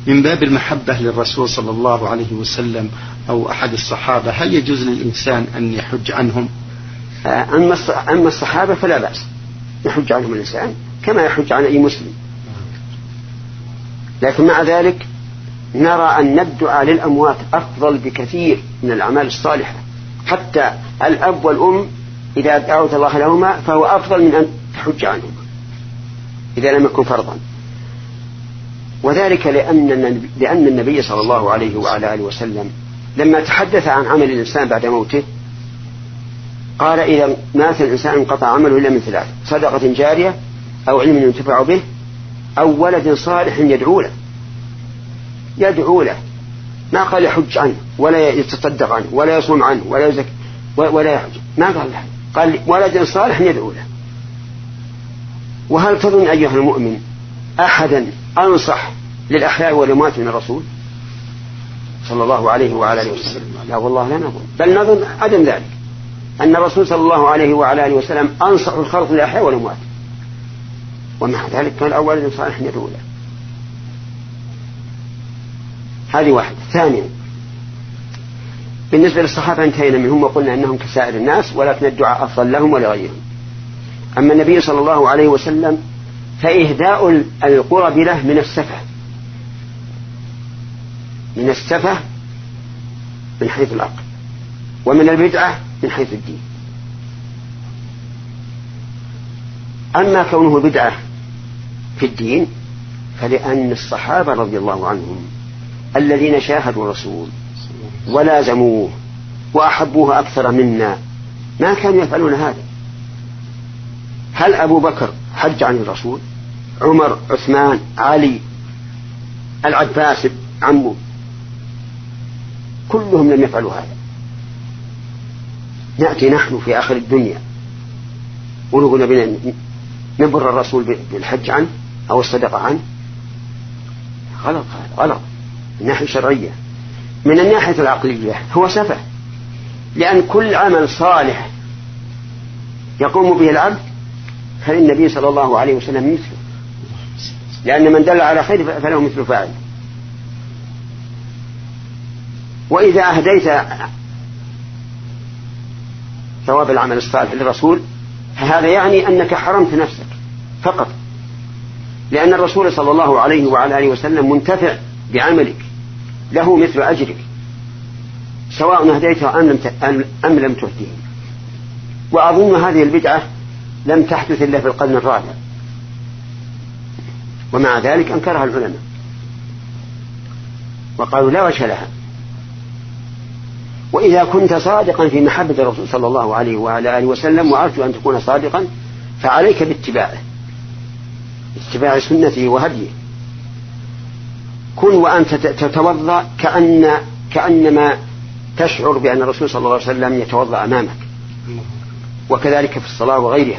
من باب المحبة للرسول صلى الله عليه وسلم أو أحد الصحابة، هل يجوز للإنسان أن يحج عنهم؟ أما الصحابة فلا بأس يحج عنهم الإنسان كما يحج عن أي مسلم، لكن مع ذلك نرى أن الدعاء للأموات أفضل بكثير من الأعمال الصالحة. حتى الأب والأم إذا دعوت الله لهما فهو أفضل من أن تحج عنهما إذا لم يكن فرضا. وذلك لأن النبي صلى الله عليه وعلى آله وسلم لما تحدث عن عمل الإنسان بعد موته قال إذا مات الإنسان انقطع عمله إلا من ثلاث: صدقة جارية أو علم ينتفع به أو ولد صالح يدعو له. ما قال يحج عنه ولا يتصدق عنه ولا يصوم عنه ولا يزكي ولا يحج، ما قال له، قال ولد صالح يدعو له. وهل تظن أيها المؤمن أحدا أنصح للأحياء والأموات من الرسول صلى الله عليه وعلى آله وسلم؟ لا والله لا نظن، بل نظن عدم ذلك، أن الرسول صلى الله عليه وعلى آله وسلم أنصح الخلق للأحياء والأموات، ومع ذلك قال أول صالح يدعو له. هذه واحدة. ثانيا بالنسبة للصحابة انتهينا منهم وقلنا أنهم كسائر الناس، ولكن الدعاء أفضل لهم ولغيرهم. أما النبي صلى الله عليه وسلم فإهداء القرب له من السفة من حيث العقل، ومن البدعة من حيث الدين. أما كونه بدعة في الدين فلأن الصحابة رضي الله عنهم الذين شاهدوا الرسول ولازموه وأحبوه أكثر منا ما كانوا يفعلون هذا. هل أبو بكر حج عن الرسول؟ عمر، عثمان، علي، العباس عمه، كلهم لم يفعلوا هذا. نأتي نحن في آخر الدنيا ونقول بنا نبر الرسول بالحج عنه أو الصدقة عنه؟ غلط، غلط من الناحية الشرعية. من الناحية العقلية هو سفه، لأن كل عمل صالح يقوم به العبد فالنبي صلى الله عليه وسلم مثله، لأن من دل على خير فله مثل فاعل. وإذا أهديت ثواب العمل الصالح للرسول فهذا يعني أنك حرمت نفسك فقط، لأن الرسول صلى الله عليه وعلى آله وسلم منتفع بعملك، له مثل أجرك سواء هديته أم لم تهديه. وأظن هذه البدعة لم تحدث إلا في القرن الرابع، ومع ذلك أنكرها العلماء وقالوا لا وجه لها. وإذا كنت صادقا في محبة الرسول صلى الله عليه وعلى آله وسلم، وأرجو أن تكون صادقا، فعليك باتباعه، اتباع سنته وهديه. كن وأنت تتوضأ كأنما تشعر بأن الرسول صلى الله عليه وسلم يتوضأ أمامك، وكذلك في الصلاة وغيرها،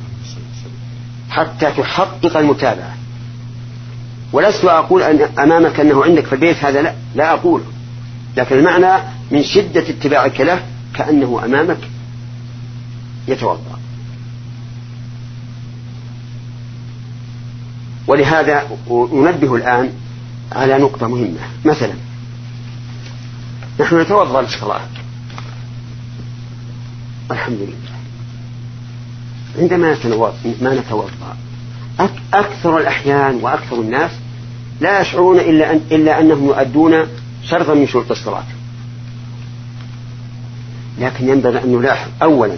حتى تحقق المتابعة. ولست أقول أن أمامك أنه عندك في البيت، هذا لا أقول، لكن المعنى من شدة اتباعك له كأنه أمامك يتوضأ. ولهذا أنبه الآن على نقطة مهمة. مثلا نحن نتوضأ للصلاة الحمد لله، عندما ما نتوضأ أكثر الأحيان وأكثر الناس لا يشعرون إلا أنهم يؤدون شرطا من شروط الصلاة. لكن ينبغي أن نلاحظ أولا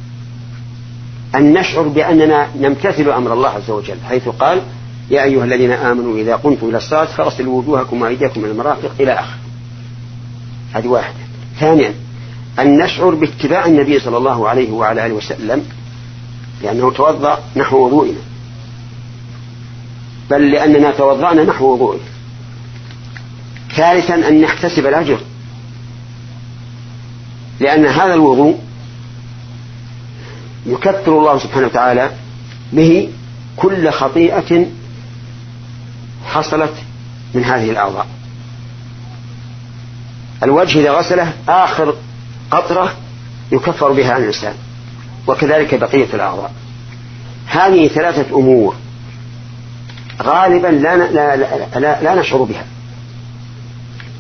أن نشعر بأننا نمتثل أمر الله عز وجل، حيث قال يا أيها الذين آمنوا إذا قمتم إلى الصلاة فاغسلوا وجوهكم وأيديكم إلى المرافق إلى آخر. هذه واحدة. ثانيا أن نشعر باتباع النبي صلى الله عليه وعلى آله وسلم، لأنه توضأ نحو وضوئنا، بل لأننا توضأنا نحو وضوئه. ثالثا أن نحتسب الأجر، لأن هذا الوضوء يكفر الله سبحانه وتعالى به كل خطيئة حصلت من هذه الأعضاء. الوجه إذا غسله آخر قطرة يكفر بها عن الإنسان، وكذلك بقية الأعضاء. هذه ثلاثة أمور غالبا لا نشعر بها،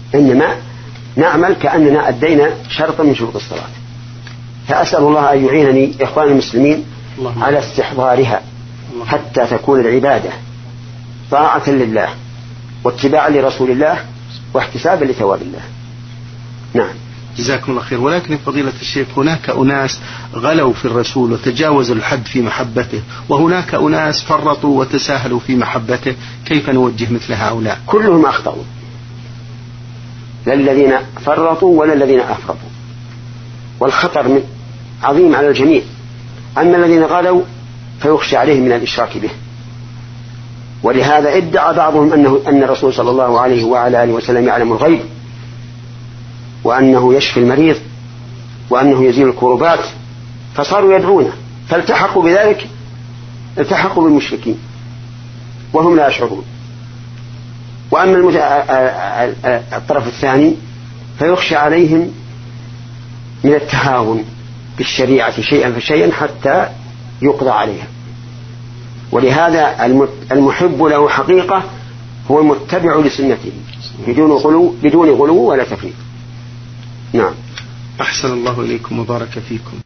إنما نعمل كأننا أدينا شرطا من شروط الصلاة. فأسأل الله أن يعينني إخوان المسلمين على استحضارها حتى تكون العبادة طاعة لله واتباعا لرسول الله واحتسابا لثواب الله. نعم. جزاكم الله خير. ولكن فضيلة الشيخ هناك أناس غلوا في الرسول وتجاوزوا الحد في محبته، وهناك أناس فرطوا وتساهلوا في محبته، كيف نوجه مثل هؤلاء؟ كلهم أخطأوا، لا الذين فرطوا ولا الذين أفرطوا، والخطر عظيم على الجميع. أما الذين غلوا فيخشى عليهم من الإشراك به، ولهذا ادعى بعضهم أن الرسول صلى الله عليه وعلى آله وسلم يعلم الغيب، وأنه يشفي المريض، وأنه يزيل الكروبات، فصاروا يدعونه، فالتحقوا بذلك، التحقوا بالمشركين وهم لا يشعرون. وأما الطرف الثاني فيخشى عليهم من التهاون بالشريعة شيئا فشيئا حتى يقضى عليها. ولهذا المحب له حقيقة هو المتبع لسنته بدون غلو ولا تفريط. نعم. أحسن الله إليكم وبارك فيكم.